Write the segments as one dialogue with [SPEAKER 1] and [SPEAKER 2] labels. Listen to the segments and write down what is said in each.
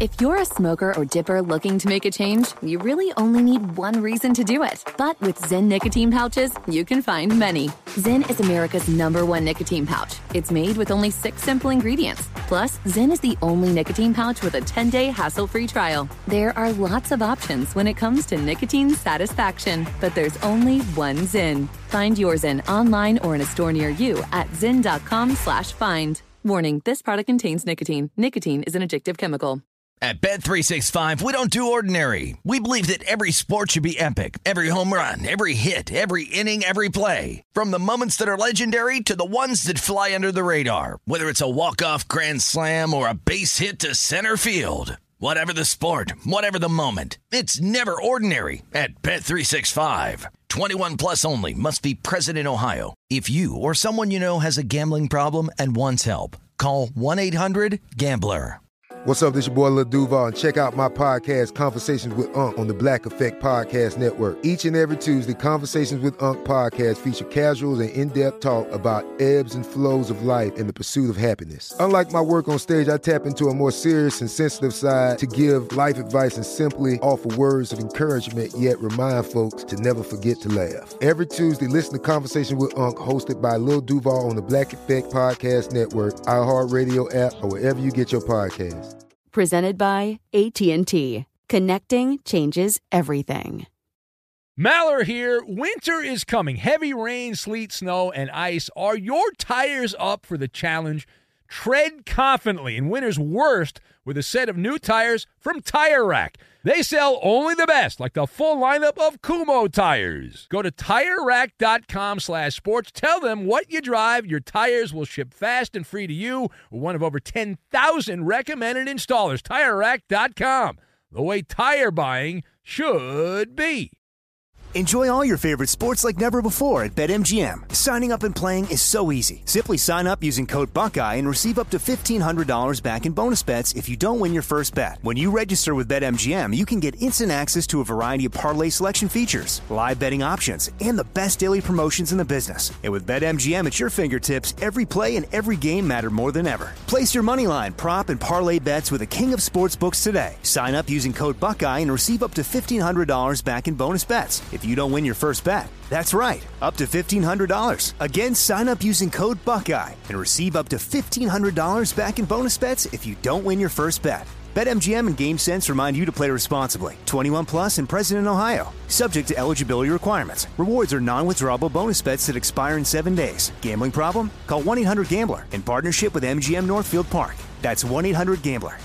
[SPEAKER 1] If you're a smoker or dipper looking to make a change, you really only need one reason to do it. But with Zyn nicotine pouches, you can find many. Zyn is America's #1 nicotine pouch. It's made with only 6 simple ingredients. Plus, Zyn is the only nicotine pouch with a 10-day hassle-free trial. There are lots of options when it comes to nicotine satisfaction, but there's only one Zyn. Find your Zyn online or in a store near you at zyn.com/find. Warning, this product contains nicotine. Nicotine is an addictive chemical.
[SPEAKER 2] At Bet365, we don't do ordinary. We believe that every sport should be epic. Every home run, every hit, every inning, every play. From the moments that are legendary to the ones that fly under the radar. Whether it's a walk-off grand slam or a base hit to center field. Whatever the sport, whatever the moment. It's never ordinary at Bet365. 21 plus only. Must be present in Ohio. If you or someone you know has a gambling problem and wants help, call 1-800-GAMBLER.
[SPEAKER 3] What's up, this your boy Lil Duval, and check out my podcast, Conversations with Unc, on the Black Effect Podcast Network. Each and every Tuesday, Conversations with Unc podcast feature casuals and in-depth talk about ebbs and flows of life and the pursuit of happiness. Unlike my work on stage, I tap into a more serious and sensitive side to give life advice and simply offer words of encouragement, yet remind folks to never forget to laugh. Every Tuesday, listen to Conversation with Unc, hosted by Lil Duval on the Black Effect Podcast Network, iHeartRadio app, or wherever you get your podcasts.
[SPEAKER 1] Presented by AT&T. Connecting changes everything.
[SPEAKER 4] Maller here. Winter is coming. Heavy rain, sleet, snow, and ice. Are your tires up for the challenge? Tread confidently in winter's worst with a set of new tires from Tire Rack. They sell only the best, like the full lineup of Kumho tires. Go to TireRack.com/sports. Tell them what you drive. Your tires will ship fast and free to you. One of over 10,000 recommended installers. TireRack.com. The way tire buying should be.
[SPEAKER 5] Enjoy all your favorite sports like never before at BetMGM. Signing up and playing is so easy. Simply sign up using code Buckeye and receive up to $1,500 back in bonus bets if you don't win your first bet. When you register with BetMGM, you can get instant access to a variety of parlay selection features, live betting options, and the best daily promotions in the business. And with BetMGM at your fingertips, every play and every game matter more than ever. Place your moneyline, prop, and parlay bets with the king of sportsbooks today. Sign up using code Buckeye and receive up to $1,500 back in bonus bets if you don't win your first bet. That's right, up to $1,500. Again, sign up using code Buckeye and receive up to $1,500 back in bonus bets if you don't win your first bet. BetMGM and GameSense remind you to play responsibly. 21 plus and present in Ohio. Subject to eligibility requirements. Rewards are non-withdrawable bonus bets that expire in 7 days. Gambling problem? Call 1-800-GAMBLER in partnership with MGM Northfield Park. That's 1-800-GAMBLER.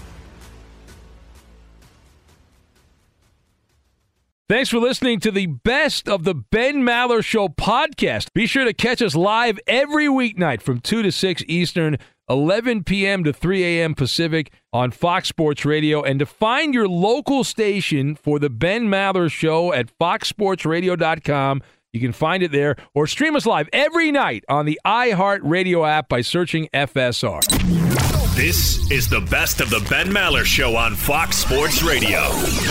[SPEAKER 4] Thanks for listening to the Best of the Ben Maller Show podcast. Be sure to catch us live every weeknight from 2 to 6 Eastern, 11 p.m. to 3 a.m. Pacific on Fox Sports Radio. And to find your local station for the Ben Maller Show at foxsportsradio.com, you can find it there, or stream us live every night on the iHeartRadio app by searching FSR.
[SPEAKER 6] This is the Best of the Ben Maller Show on Fox Sports Radio.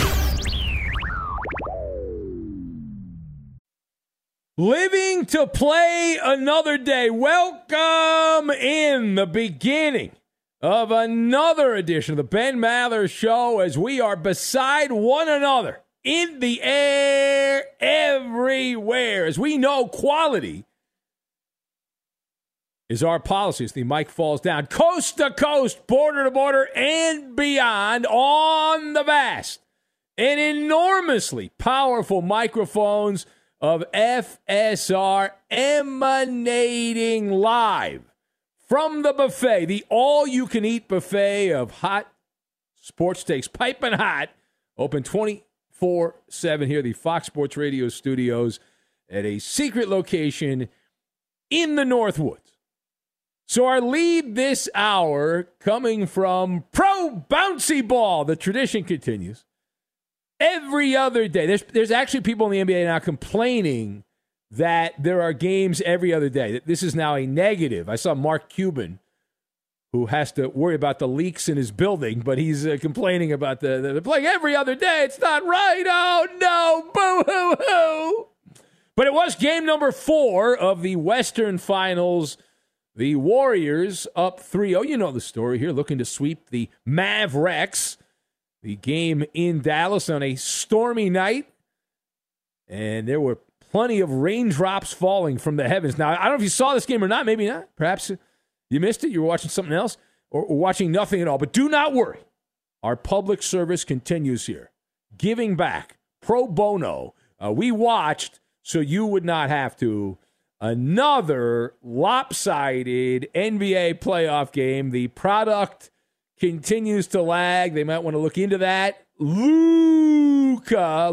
[SPEAKER 4] Living to play another day. Welcome in the beginning of another edition of the Ben Maller Show as we are beside one another in the air everywhere. As we know, quality is our policy. As the mic falls down coast to coast, border to border, and beyond on the vast and enormously powerful microphones of FSR emanating live from the buffet, the all-you-can-eat buffet of hot sports takes, piping hot, open 24/7 here at the Fox Sports Radio studios at a secret location in the Northwoods. So our lead this hour coming from Pro Bouncy Ball. The tradition continues. Every other day, there's actually people in the NBA now complaining that there are games every other day. This is now a negative. I saw Mark Cuban, who has to worry about the leaks in his building, but he's complaining about the playing every other day. It's not right. Oh, no. Boo-hoo-hoo. But it was game number 4 of the Western Finals. The Warriors up 3-0. You know the story here, looking to sweep the Mavericks. The game in Dallas on a stormy night, and there were plenty of raindrops falling from the heavens. Now, I don't know if you saw this game or not. Maybe not. Perhaps you missed it. You were watching something else or watching nothing at all. But do not worry. Our public service continues here. Giving back, pro bono. We watched so you would not have to. Another lopsided NBA playoff game. The product continues to lag. They might want to look into that. Luka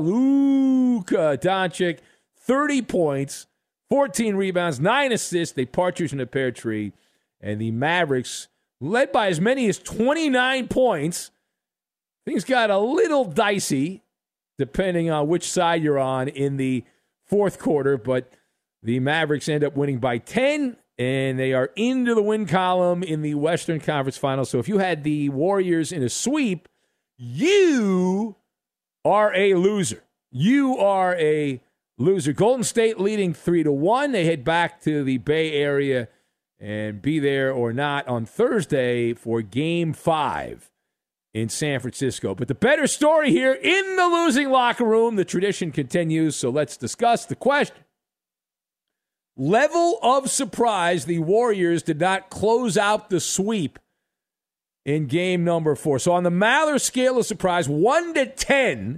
[SPEAKER 4] Doncic, 30 points, 14 rebounds, 9 assists. They partridge in a pear tree. And the Mavericks, led by as many as 29 points. Things got a little dicey, depending on which side you're on in the fourth quarter. But the Mavericks end up winning by 10, and they are into the win column in the Western Conference Finals. So if you had the Warriors in a sweep, you are a loser. You are a loser. Golden State leading 3-1. They head back to the Bay Area and be there or not on Thursday for Game 5 in San Francisco. But the better story here in the losing locker room, the tradition continues. So let's discuss the question. Level of surprise, the Warriors did not close out the sweep in game number 4. So on the Maller scale of surprise, 1 to 10,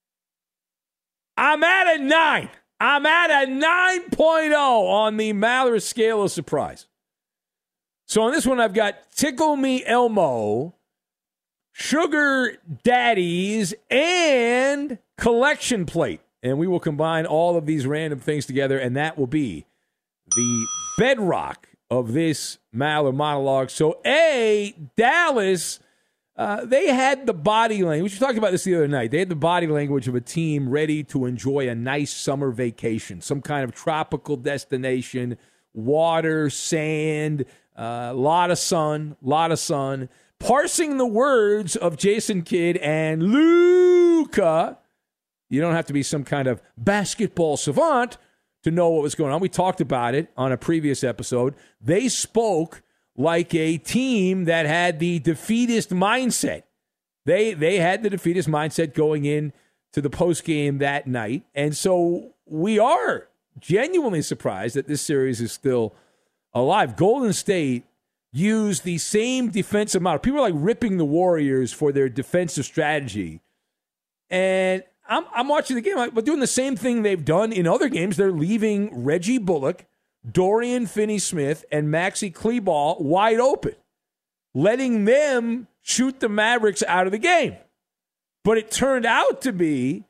[SPEAKER 4] I'm at a 9. I'm at a 9.0 on the Maller scale of surprise. So on this one, I've got Tickle Me Elmo, Sugar Daddies, and Collection Plate. And we will combine all of these random things together, and that will be the bedrock of this Maller monologue. So, Dallas, they had the body language. We talked about this the other night. They had the body language of a team ready to enjoy a nice summer vacation, some kind of tropical destination, water, sand, lot of sun. Parsing the words of Jason Kidd and Luka, you don't have to be some kind of basketball savant to know what was going on. We talked about it on a previous episode. They spoke like a team that had the defeatist mindset. They had the defeatist mindset going in to the postgame that night. And so we are genuinely surprised that this series is still alive. Golden State used the same defensive model. People are like ripping the Warriors for their defensive strategy. And I'm watching the game, but doing the same thing they've done in other games. They're leaving Reggie Bullock, Dorian Finney-Smith, and Maxi Kleber wide open, letting them shoot the Mavericks out of the game. But it turned out to be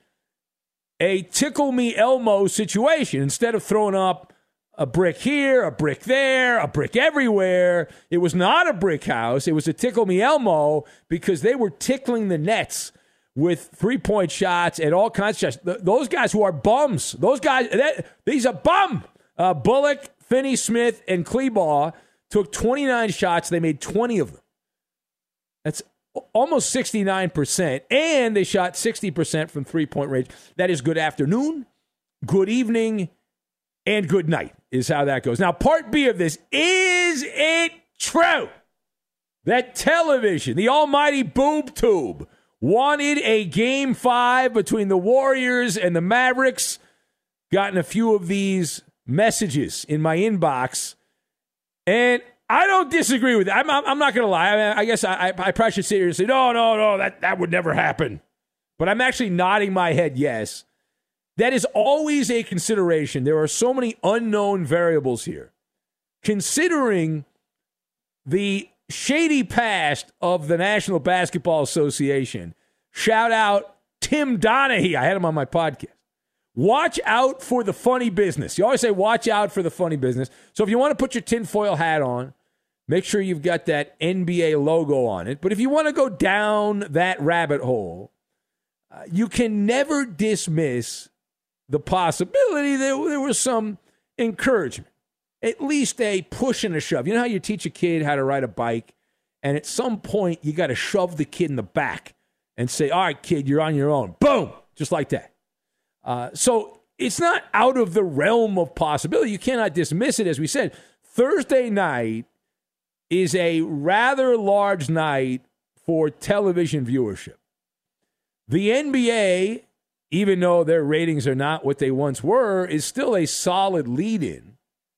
[SPEAKER 4] a Tickle Me Elmo situation. Instead of throwing up a brick here, a brick there, a brick everywhere, it was not a brick house. It was a Tickle Me Elmo because they were tickling the nets with three-point shots and all kinds of shots. Those guys who are bums, these are bum. Bullock, Finney-Smith, and Kleber took 29 shots. They made 20 of them. That's almost 69%. And they shot 60% from three-point range. That is good afternoon, good evening, and good night is how that goes. Now, part B of this, is it true that television, the almighty boob tube, wanted a Game 5 between the Warriors and the Mavericks? Gotten a few of these messages in my inbox, and I don't disagree with it. I'm not going to lie. I guess I probably should sit here and say, no, that would never happen. But I'm actually nodding my head yes. That is always a consideration. There are so many unknown variables here. Considering the shady past of the National Basketball Association, shout out Tim Donaghy. I had him on my podcast. Watch out for the funny business. You always say watch out for the funny business. So if you want to put your tinfoil hat on, make sure you've got that NBA logo on it. But if you want to go down that rabbit hole, you can never dismiss the possibility that there was some encouragement, at least a push and a shove. You know how you teach a kid how to ride a bike, and at some point you got to shove the kid in the back and say, all right, kid, you're on your own. Boom, just like that. So it's not out of the realm of possibility. You cannot dismiss it. As we said, Thursday night is a rather large night for television viewership. The NBA, even though their ratings are not what they once were, is still a solid lead-in.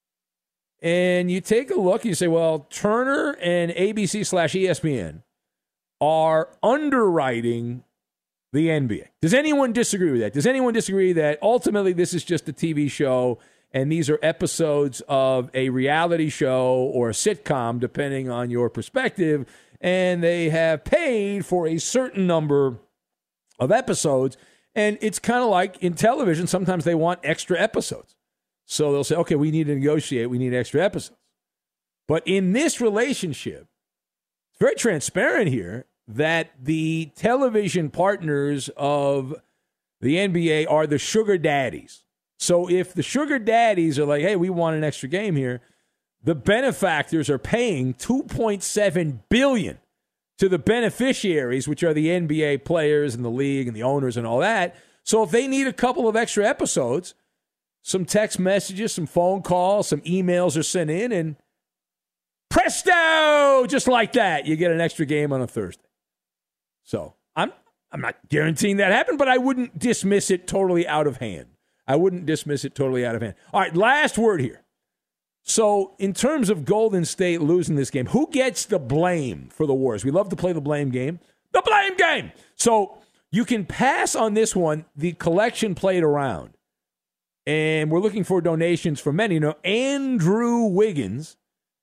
[SPEAKER 4] And you take a look and you say, well, Turner and ABC/ESPN are underwriting the NBA. Does anyone disagree with that? Does anyone disagree that ultimately this is just a TV show and these are episodes of a reality show or a sitcom, depending on your perspective, and they have paid for a certain number of episodes? And it's kind of like in television, sometimes they want extra episodes. So they'll say, okay, we need to negotiate, we need extra episodes. But in this relationship, it's very transparent here that the television partners of the NBA are the sugar daddies. So if the sugar daddies are like, hey, we want an extra game here, the benefactors are paying $2.7 billion to the beneficiaries, which are the NBA players and the league and the owners and all that. So if they need a couple of extra episodes, some text messages, some phone calls, some emails are sent in, and presto, just like that, you get an extra game on a Thursday. So I'm not guaranteeing that happened, but I wouldn't dismiss it totally out of hand. All right, last word here. So in terms of Golden State losing this game, who gets the blame for the Warriors? We love to play the blame game. The blame game! So you can pass on this one. The collection played around. And we're looking for donations from many. You know, Andrew Wiggins,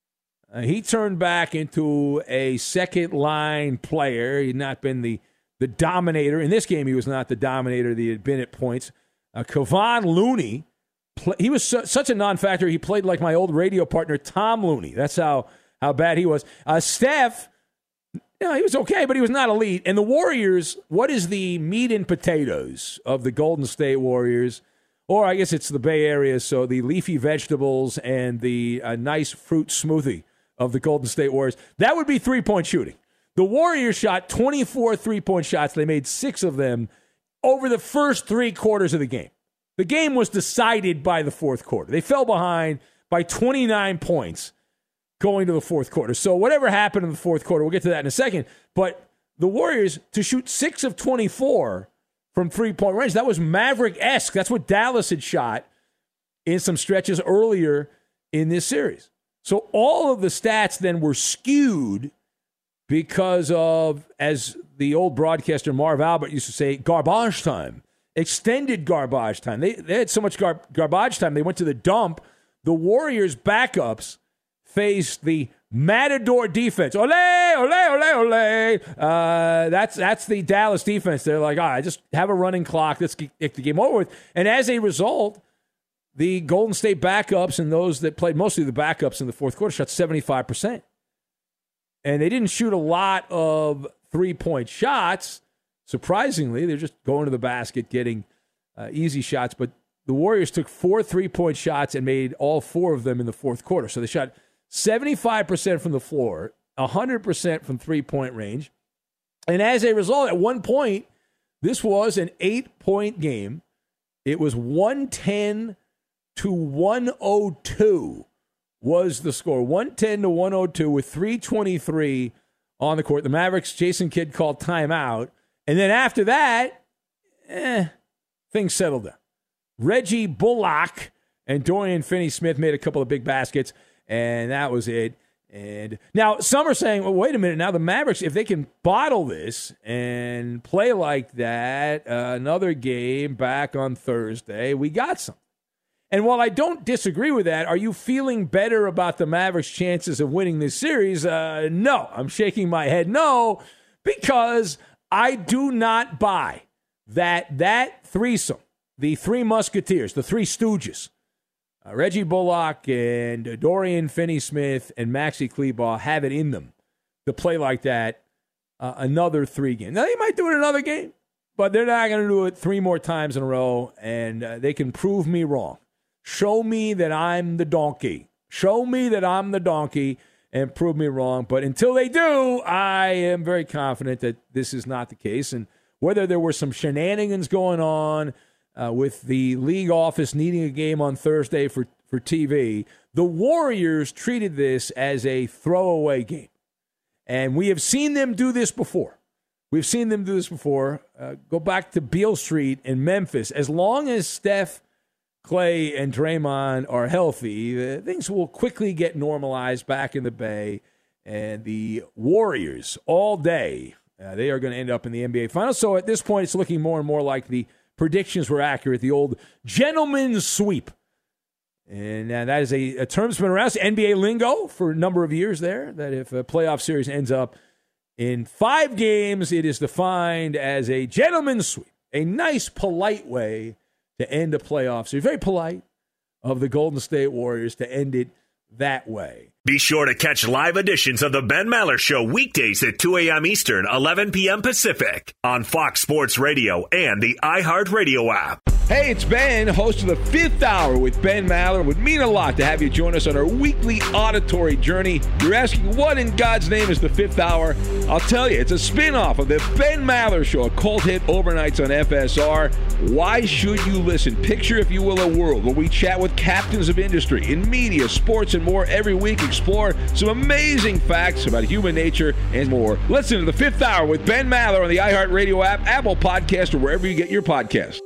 [SPEAKER 4] he turned back into a second-line player. He'd not been the dominator. In this game, he was not the dominator that he had been at points. Kevon Looney, he was such a non-factor, he played like my old radio partner, Tom Looney. That's how bad he was. Steph, he was okay, but he was not elite. And the Warriors, what is the meat and potatoes of the Golden State Warriors? Or I guess it's the Bay Area, so the leafy vegetables and the nice fruit smoothie of the Golden State Warriors. That would be three-point shooting. The Warriors shot 24 three-point shots. They made 6 of them over the first 3 quarters of the game. The game was decided by the fourth quarter. They fell behind by 29 points going to the fourth quarter. So whatever happened in the fourth quarter, we'll get to that in a second. But the Warriors, to shoot 6 of 24 from three-point range, that was Maverick-esque. That's what Dallas had shot in some stretches earlier in this series. So all of the stats then were skewed because of, as the old broadcaster Marv Albert used to say, garbage time, extended garbage time. They had so much garbage time, they went to the dump. The Warriors' backups faced the Matador defense. Ole, ole, ole, ole. That's the Dallas defense. They're like, all right, just have a running clock. Let's get the game over with. And as a result, the Golden State backups and those that played, mostly the backups in the fourth quarter, shot 75%. And they didn't shoot a lot of three-point shots. Surprisingly, they're just going to the basket, getting easy shots. But the Warriors took 4 3-point shots and made all 4 of them in the fourth quarter. So they shot 75% from the floor, 100% from three-point range. And as a result, at one point, this was an 8-point game. It was 110-102 was the score. 110-102 with 3:23 on the court. The Mavericks, Jason Kidd called timeout. And then after that, things settled down. Reggie Bullock and Dorian Finney-Smith made a couple of big baskets, and that was it. And now some are saying, well, wait a minute. Now the Mavericks, if they can bottle this and play like that, another game back on Thursday, we got something. And while I don't disagree with that, are you feeling better about the Mavericks' chances of winning this series? No. I'm shaking my head no, because I do not buy that threesome, the Three Musketeers, the Three Stooges, Reggie Bullock and Dorian Finney-Smith and Maxi Kleber have it in them to play like that another 3 games. Now, they might do it another game, but they're not going to do it 3 more times in a row, and they can prove me wrong. Show me that I'm the donkey. Show me that I'm the donkey and prove me wrong. But until they do, I am very confident that this is not the case. And whether there were some shenanigans going on with the league office needing a game on Thursday for TV, the Warriors treated this as a throwaway game. And we have seen them do this before. We've seen them do this before. Go back to Beale Street in Memphis. As long as Steph, Clay, and Draymond are healthy, things will quickly get normalized back in the Bay. And the Warriors, all day, they are going to end up in the NBA Finals. So at this point, it's looking more and more like the predictions were accurate, the old gentleman's sweep. And that is a term that's been around. It's NBA lingo for a number of years there, that if a playoff series ends up in 5 games, it is defined as a gentleman's sweep, a nice, polite way to end a playoff series. Very polite of the Golden State Warriors to end it that way.
[SPEAKER 6] Be sure to catch live editions of the Ben Maller Show weekdays at 2 a.m. Eastern, 11 p.m. Pacific on Fox Sports Radio and the iHeartRadio app.
[SPEAKER 4] Hey, it's Ben, host of the Fifth Hour with Ben Maller. It would mean a lot to have you join us on our weekly auditory journey. You're asking, what in God's name is the Fifth Hour? I'll tell you, it's a spin-off of the Ben Maller Show, a cult hit overnights on FSR. Why should you listen? Picture, if you will, a world where we chat with captains of industry in media, sports, and more every week. Explore some amazing facts about human nature and more. Listen to the Fifth Hour with Ben Maller on the iHeartRadio app, Apple Podcast, or wherever you get your podcasts.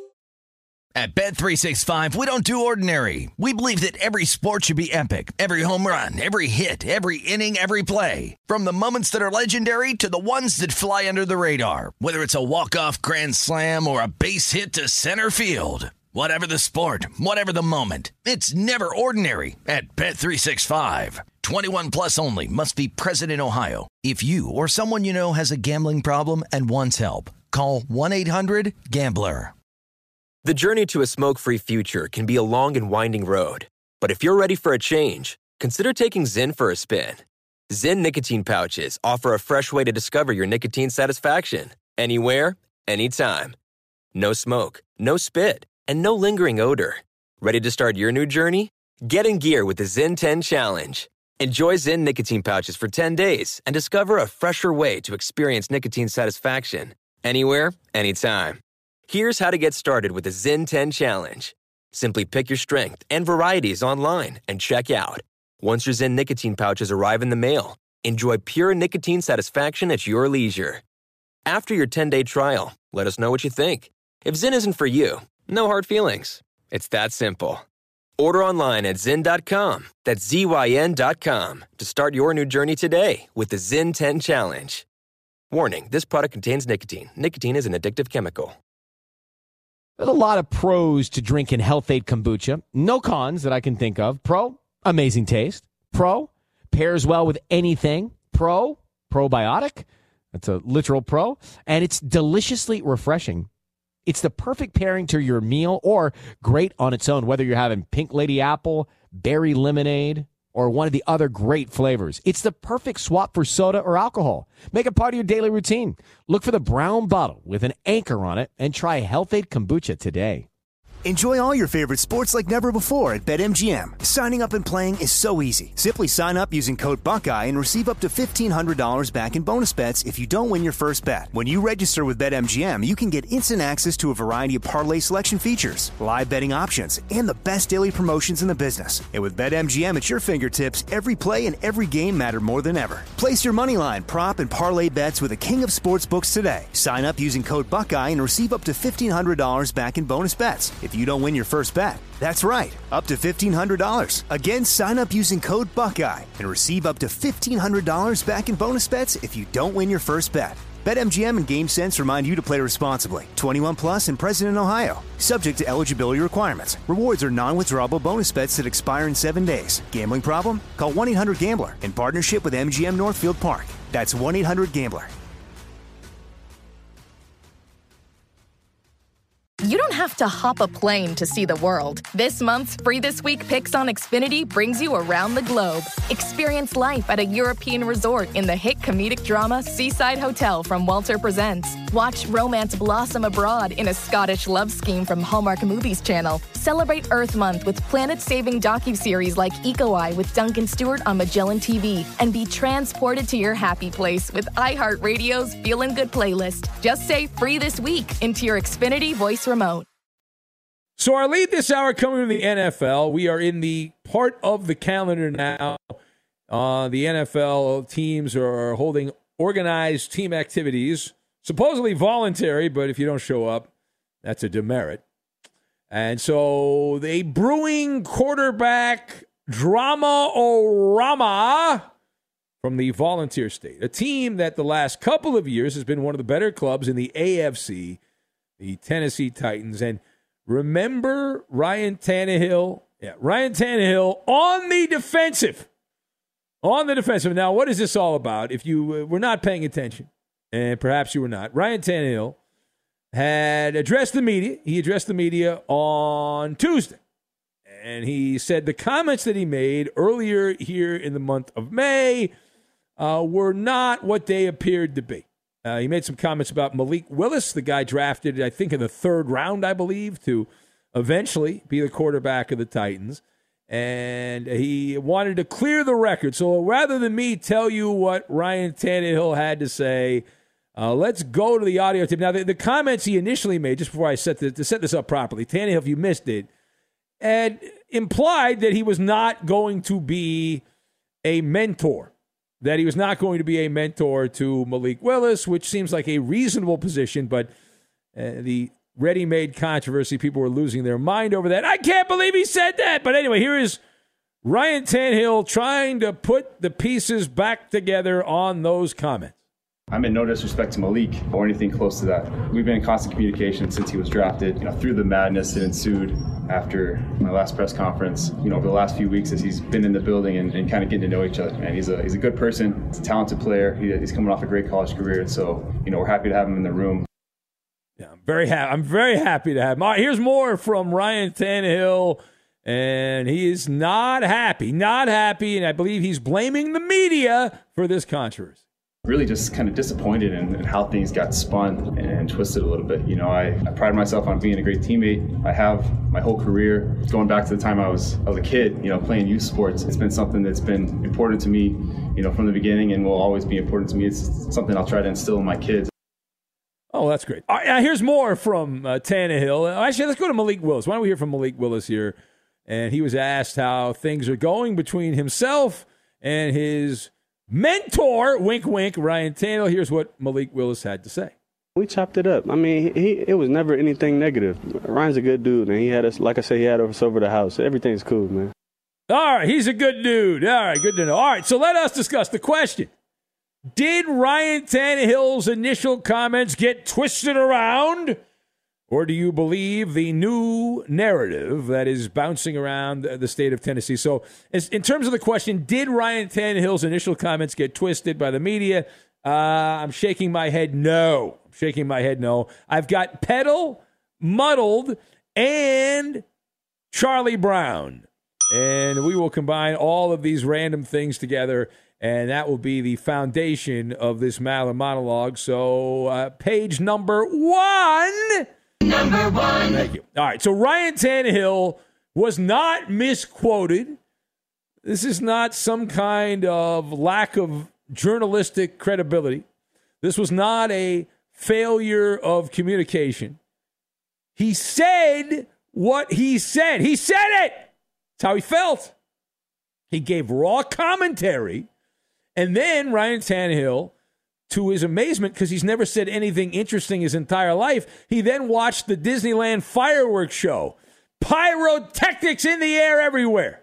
[SPEAKER 2] At Bet365, we don't do ordinary. We believe that every sport should be epic. Every home run, every hit, every inning, every play. From the moments that are legendary to the ones that fly under the radar. Whether it's a walk-off grand slam or a base hit to center field. Whatever the sport, whatever the moment. It's never ordinary at Bet365. 21 plus only. Must be present in Ohio. If you or someone you know has a gambling problem and wants help, call 1-800-GAMBLER.
[SPEAKER 7] The journey to a smoke-free future can be a long and winding road. But if you're ready for a change, consider taking Zyn for a spin. Zyn nicotine pouches offer a fresh way to discover your nicotine satisfaction. Anywhere, anytime. No smoke, no spit, and no lingering odor. Ready to start your new journey? Get in gear with the Zyn 10 Challenge. Enjoy Zyn nicotine pouches for 10 days and discover a fresher way to experience nicotine satisfaction. Anywhere, anytime. Here's how to get started with the Zyn 10 Challenge. Simply pick your strength and varieties online and check out. Once your Zyn nicotine pouches arrive in the mail, enjoy pure nicotine satisfaction at your leisure. After your 10-day trial, let us know what you think. If Zyn isn't for you, no hard feelings. It's that simple. Order online at Zyn.com, that's ZYN.com, to start your new journey today with the Zyn 10 Challenge. Warning, this product contains nicotine. Nicotine is an addictive chemical.
[SPEAKER 8] There's a lot of pros to drinking Health-Ade kombucha. No cons that I can think of. Pro, amazing taste. Pro, pairs well with anything. Pro, probiotic. That's a literal pro. And it's deliciously refreshing. It's the perfect pairing to your meal or great on its own, whether you're having pink lady apple, berry lemonade, or one of the other great flavors. It's the perfect swap for soda or alcohol. Make it part of your daily routine. Look for the brown bottle with an anchor on it and try Health-Ade kombucha today.
[SPEAKER 5] Enjoy all your favorite sports like never before at BetMGM. Signing up and playing is so easy. Simply sign up using code Buckeye and receive up to $1,500 back in bonus bets if you don't win your first bet. When you register with BetMGM, you can get instant access to a variety of parlay selection features, live betting options, and the best daily promotions in the business. And with BetMGM at your fingertips, every play and every game matter more than ever. Place your moneyline, prop, and parlay bets with the king of sportsbooks today. Sign up using code Buckeye and receive up to $1,500 back in bonus bets if you don't win your first bet. That's right, up to $1,500. Again, sign up using code Buckeye and receive up to $1,500 back in bonus bets if you don't win your first bet. BetMGM and GameSense remind you to play responsibly. 21 plus and present in Ohio. Subject to eligibility requirements. Rewards are non-withdrawable bonus bets that expire in 7 days. Gambling problem? Call 1-800-GAMBLER in partnership with MGM Northfield Park. That's 1-800-GAMBLER.
[SPEAKER 9] You don't have to hop a plane to see the world. This month's Free This Week Picks on Xfinity brings you around the globe. Experience life at a European resort in the hit comedic drama Seaside Hotel from Walter Presents. Watch romance blossom abroad in a Scottish love scheme from Hallmark Movies Channel. Celebrate Earth Month with planet-saving docuseries like Eco Eye with Duncan Stewart on Magellan TV. And be transported to your happy place with iHeartRadio's Feelin' Good playlist. Just say Free This Week into your Xfinity voice remote.
[SPEAKER 4] So our lead this hour coming from the NFL. We are in the part of the calendar now. The NFL teams are holding organized team activities supposedly voluntary, but if you don't show up, that's a demerit. And so the brewing quarterback drama-o-rama from the Volunteer State, a team that the last couple of years has been one of the better clubs in the AFC, the Tennessee Titans. And remember Ryan Tannehill? Yeah, Ryan Tannehill on the defensive. On the defensive. Now, what is this all about? If you were not paying attention, and perhaps you were not, Ryan Tannehill had addressed the media. He addressed the media on Tuesday. And he said the comments that he made earlier here in the month of May were not what they appeared to be. He made some comments about Malik Willis, the guy drafted, I think, in the 3rd round, I believe, to eventually be the quarterback of the Titans. And he wanted to clear the record. So rather than me tell you what Ryan Tannehill had to say, let's go to the audio tape. Now, the comments he initially made, just before I set this up properly, Tannehill, if you missed it, had implied that he was not going to be a mentor, that he was not going to be a mentor to Malik Willis, which seems like a reasonable position, but the ready-made controversy, people were losing their mind over that. I can't believe he said that. But anyway, here is Ryan Tannehill trying to put the pieces back together on those comments.
[SPEAKER 10] I meant no disrespect to Malik or anything close to that. We've been in constant communication since he was drafted, through the madness that ensued after my last press conference, over the last few weeks as he's been in the building and kind of getting to know each other. And he's a good person. He's a talented player. He's coming off a great college career. And so, we're happy to have him in the room.
[SPEAKER 4] Yeah, I'm very happy to have him. All right, here's more from Ryan Tannehill, and he is not happy, and I believe he's blaming the media for this controversy.
[SPEAKER 10] Really just kind of disappointed in how things got spun and twisted a little bit. I pride myself on being a great teammate. I have my whole career, going back to the time I was a kid, playing youth sports. It's been something that's been important to me, from the beginning, and will always be important to me. It's something I'll try to instill in my kids.
[SPEAKER 4] Oh, that's great. All right, now here's more from Tannehill. Actually, let's go to Malik Willis. Why don't we hear from Malik Willis here? And he was asked how things are going between himself and his mentor, wink, wink, Ryan Tannehill. Here's what Malik Willis had to say.
[SPEAKER 11] We chopped it up. I mean, it was never anything negative. Ryan's a good dude, and he had us, like I said, he had us over the house. Everything's cool, man.
[SPEAKER 4] All right, he's a good dude. All right, good to know. All right, so let us discuss the question. Did Ryan Tannehill's initial comments get twisted around, or do you believe the new narrative that is bouncing around the state of Tennessee? So in terms of the question, did Ryan Tannehill's initial comments get twisted by the media? I'm shaking my head no. I've got Peddle, Muddled, and Charlie Brown. And we will combine all of these random things together, and that will be the foundation of this Maller monologue. So page number 1.
[SPEAKER 12] Number 1.
[SPEAKER 4] Thank you. All right, so Ryan Tannehill was not misquoted. This is not some kind of lack of journalistic credibility. This was not a failure of communication. He said what he said. He said it. That's how he felt. He gave raw commentary. And then Ryan Tannehill, to his amazement, because he's never said anything interesting his entire life, he then watched the Disneyland fireworks show. Pyrotechnics in the air everywhere.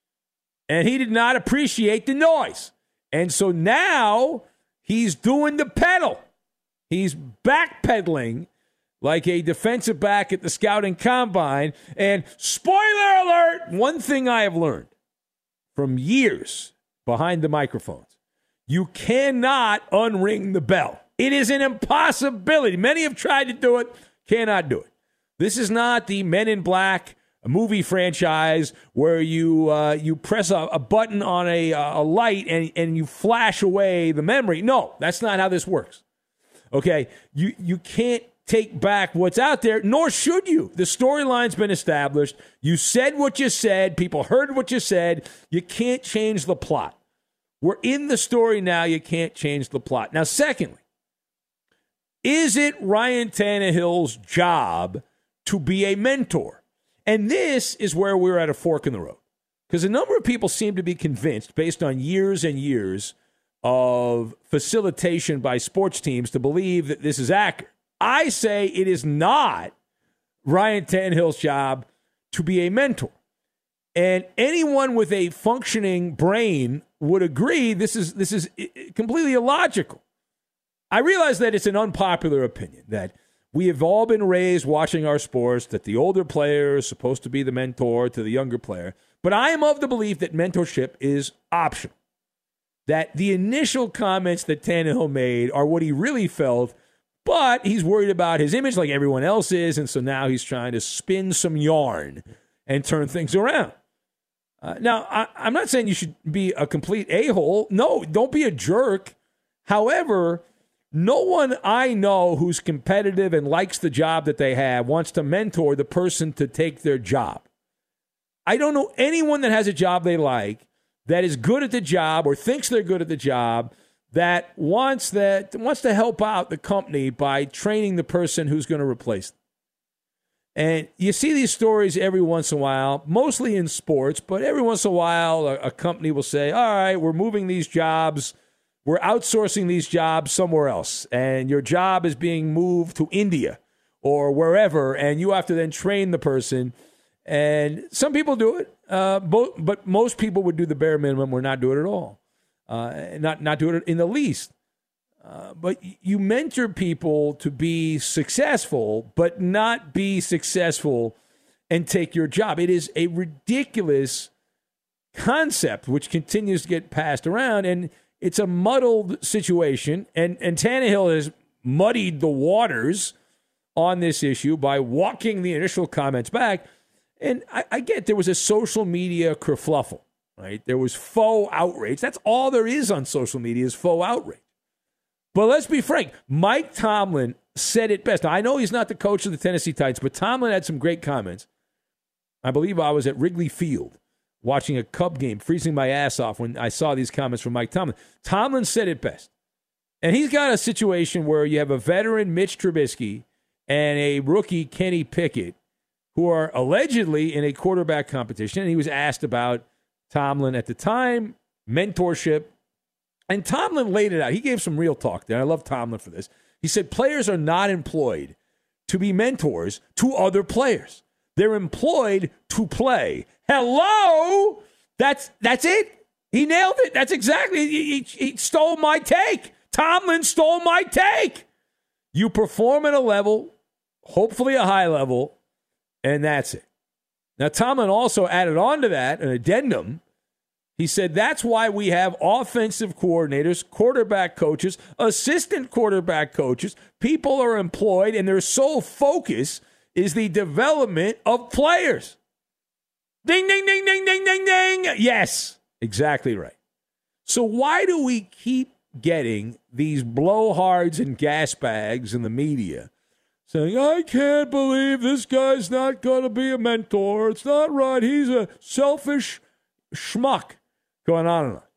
[SPEAKER 4] And he did not appreciate the noise. And so now he's doing the pedal. He's backpedaling like a defensive back at the scouting combine. And spoiler alert, one thing I have learned from years behind the microphones, you cannot unring the bell. It is an impossibility. Many have tried to do it, cannot do it. This is not the Men in Black movie franchise where you press a button on a light and you flash away the memory. No, that's not how this works. Okay, you can't take back what's out there, nor should you. The storyline's been established. You said what you said. People heard what you said. You can't change the plot. We're in the story now. You can't change the plot. Now, secondly, is it Ryan Tannehill's job to be a mentor? And this is where we're at a fork in the road. Because a number of people seem to be convinced, based on years and years of facilitation by sports teams to believe that this is accurate. I say it is not Ryan Tannehill's job to be a mentor. And anyone with a functioning brain would agree this is completely illogical. I realize that it's an unpopular opinion, that we have all been raised watching our sports, that the older player is supposed to be the mentor to the younger player. But I am of the belief that mentorship is optional. That the initial comments that Tannehill made are what he really felt, but he's worried about his image like everyone else is, and so now he's trying to spin some yarn and turn things around. Now, I'm not saying you should be a complete a-hole. No, don't be a jerk. However, no one I know who's competitive and likes the job that they have wants to mentor the person to take their job. I don't know anyone that has a job they like, that is good at the job or thinks they're good at the job, that wants to help out the company by training the person who's going to replace them. And you see these stories every once in a while, mostly in sports, but every once in a while a company will say, all right, we're moving these jobs, we're outsourcing these jobs somewhere else, and your job is being moved to India or wherever, and you have to then train the person. And some people do it, but most people would do the bare minimum or not do it at all, not do it in the least. But you mentor people to be successful, but not be successful and take your job. It is a ridiculous concept which continues to get passed around, and it's a muddled situation. And Tannehill has muddied the waters on this issue by walking the initial comments back. And I get there was a social media kerfluffle, right? There was faux outrage. That's all there is on social media is faux outrage. But let's be frank, Mike Tomlin said it best. Now, I know he's not the coach of the Tennessee Titans, but Tomlin had some great comments. I believe I was at Wrigley Field watching a Cub game, freezing my ass off when I saw these comments from Mike Tomlin. Tomlin said it best. And he's got a situation where you have a veteran, Mitch Trubisky, and a rookie, Kenny Pickett, who are allegedly in a quarterback competition. And he was asked about Tomlin at the time, mentorship. And Tomlin laid it out. He gave some real talk there. I love Tomlin for this. He said players are not employed to be mentors to other players. They're employed to play. Hello? That's it. He nailed it. That's exactly. He stole my take. Tomlin stole my take. You perform at a level, hopefully a high level, and that's it. Now, Tomlin also added on to that an addendum. He said that's why we have offensive coordinators, quarterback coaches, assistant quarterback coaches. People are employed, and their sole focus is the development of players. Ding, ding, ding, ding, ding, ding, ding. Yes, exactly right. So why do we keep getting these blowhards and gas bags in the media saying, I can't believe this guy's not going to be a mentor. It's not right. He's a selfish schmuck. Going on and on.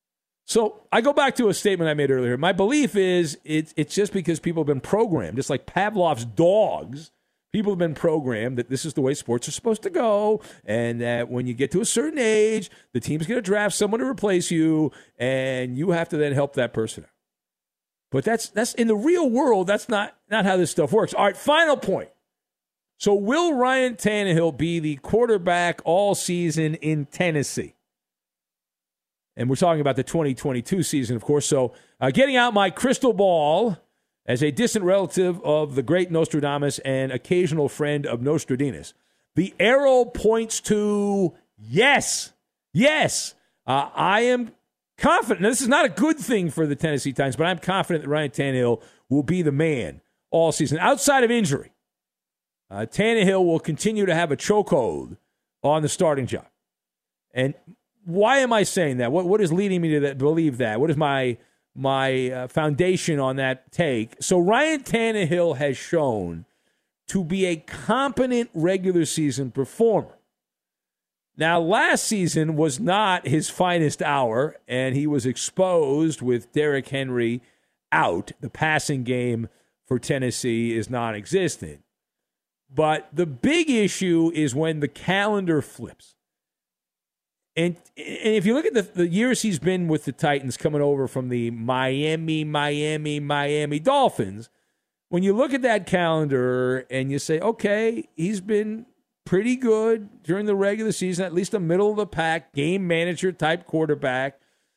[SPEAKER 4] So I go back to a statement I made earlier. My belief is it's just because people have been programmed, just like Pavlov's dogs. People have been programmed that this is the way sports are supposed to go, and that when you get to a certain age, the team's going to draft someone to replace you, and you have to then help that person out. But that's in the real world, that's not how this stuff works. All right, final point. So will Ryan Tannehill be the quarterback all season in Tennessee? And we're talking about the 2022 season, of course. So getting out my crystal ball as a distant relative of the great Nostradamus and occasional friend of Nostradamus, the arrow points to yes. Yes. I am confident. Now, this is not a good thing for the Tennessee Titans, but I'm confident that Ryan Tannehill will be the man all season. Outside of injury, Tannehill will continue to have a chokehold on the starting job. And why am I saying that? What is leading me to believe that? What is my foundation on that take? So Ryan Tannehill has shown to be a competent regular season performer. Now, last season was not his finest hour, and he was exposed with Derrick Henry out. The passing game for Tennessee is non-existent. But the big issue is when the calendar flips. And if you look at the years he's been with the Titans coming over from the Miami Dolphins, when you look at that calendar and you say, okay, he's been pretty good during the regular season, at least a middle-of-the-pack, game manager type quarterback,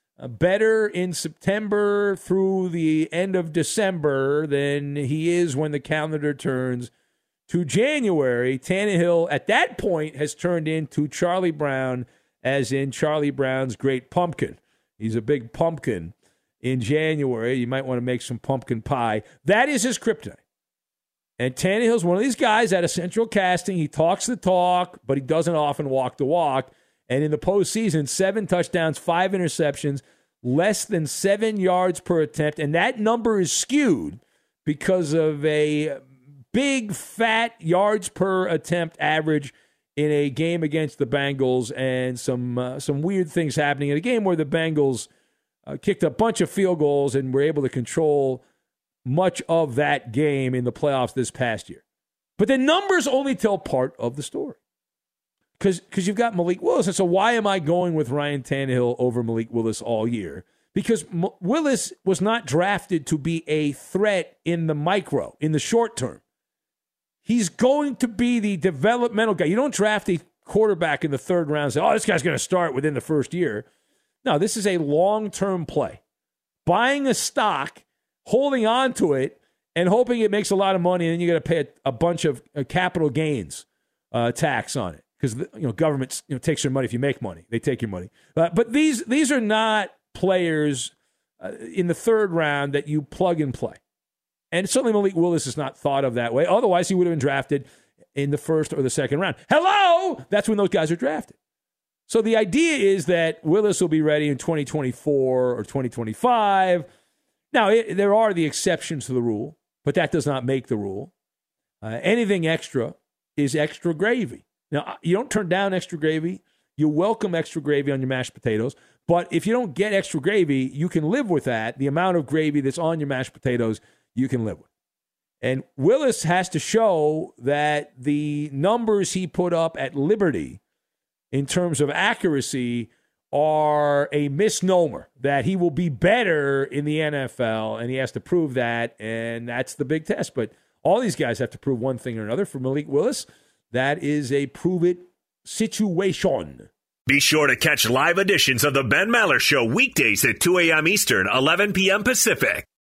[SPEAKER 4] better in September through the end of December than he is when the calendar turns to January. Tannehill, at that point, has turned into Charlie Brown, as in Charlie Brown's Great Pumpkin. He's a big pumpkin in January. You might want to make some pumpkin pie. That is his kryptonite. And Tannehill's one of these guys out of Central Casting. He talks the talk, but he doesn't often walk the walk. And in the postseason, 7 touchdowns, 5 interceptions, less than 7 yards per attempt. And that number is skewed because of a big, fat yards per attempt average in a game against the Bengals, and some weird things happening in a game where the Bengals kicked a bunch of field goals and were able to control much of that game in the playoffs this past year. But the numbers only tell part of the story. Because you've got Malik Willis. And so why am I going with Ryan Tannehill over Malik Willis all year? Because Willis was not drafted to be a threat in the short term. He's going to be the developmental guy. You don't draft a quarterback in the third round and say, oh, this guy's going to start within the first year. No, this is a long-term play. Buying a stock, holding on to it, and hoping it makes a lot of money, and then you got to pay a bunch of capital gains tax on it. Because government takes your money if you make money. They take your money. But these are not players in the third round that you plug and play. And certainly Malik Willis is not thought of that way. Otherwise, he would have been drafted in the first or the second round. Hello! That's when those guys are drafted. So the idea is that Willis will be ready in 2024 or 2025. Now, there are the exceptions to the rule, but that does not make the rule. Anything extra is extra gravy. Now, you don't turn down extra gravy. You welcome extra gravy on your mashed potatoes. But if you don't get extra gravy, you can live with that. The amount of gravy that's on your mashed potatoes, you can live with. And Willis has to show that the numbers he put up at Liberty in terms of accuracy are a misnomer, that he will be better in the NFL, and he has to prove that, and that's the big test. But all these guys have to prove one thing or another. For Malik Willis, that is a prove-it situation.
[SPEAKER 6] Be sure to catch live editions of the Ben Maller Show weekdays at 2 a.m. Eastern, 11 p.m. Pacific.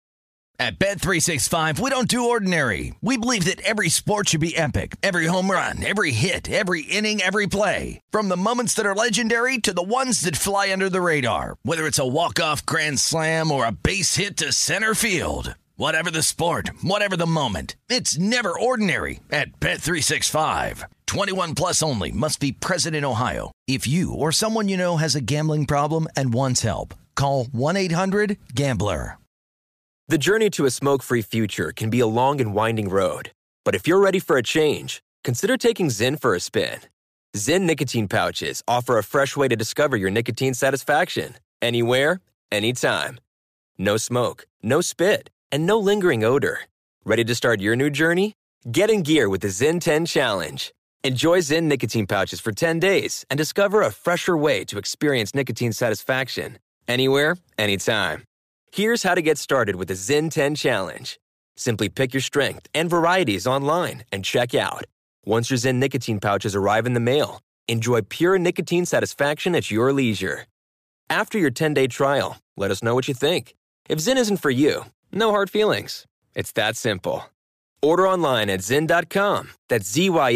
[SPEAKER 2] At Bet365, we don't do ordinary. We believe that every sport should be epic. Every home run, every hit, every inning, every play. From the moments that are legendary to the ones that fly under the radar. Whether it's a walk-off grand slam or a base hit to center field. Whatever the sport, whatever the moment. It's never ordinary at Bet365. 21 plus only. Must be present in Ohio. If you or someone you know has a gambling problem and wants help, call 1-800-GAMBLER.
[SPEAKER 7] The journey to a smoke-free future can be a long and winding road. But if you're ready for a change, consider taking Zyn for a spin. Zyn nicotine pouches offer a fresh way to discover your nicotine satisfaction. Anywhere, anytime. No smoke, no spit, and no lingering odor. Ready to start your new journey? Get in gear with the Zyn 10 Challenge. Enjoy Zyn nicotine pouches for 10 days and discover a fresher way to experience nicotine satisfaction. Anywhere, anytime. Here's how to get started with the Zyn 10 Challenge. Simply pick your strength and varieties online and check out. Once your Zyn nicotine pouches arrive in the mail, enjoy pure nicotine satisfaction at your leisure. After your 10-day trial, let us know what you think. If Zyn isn't for you, no hard feelings. It's that simple. Order online at Zyn.com. That's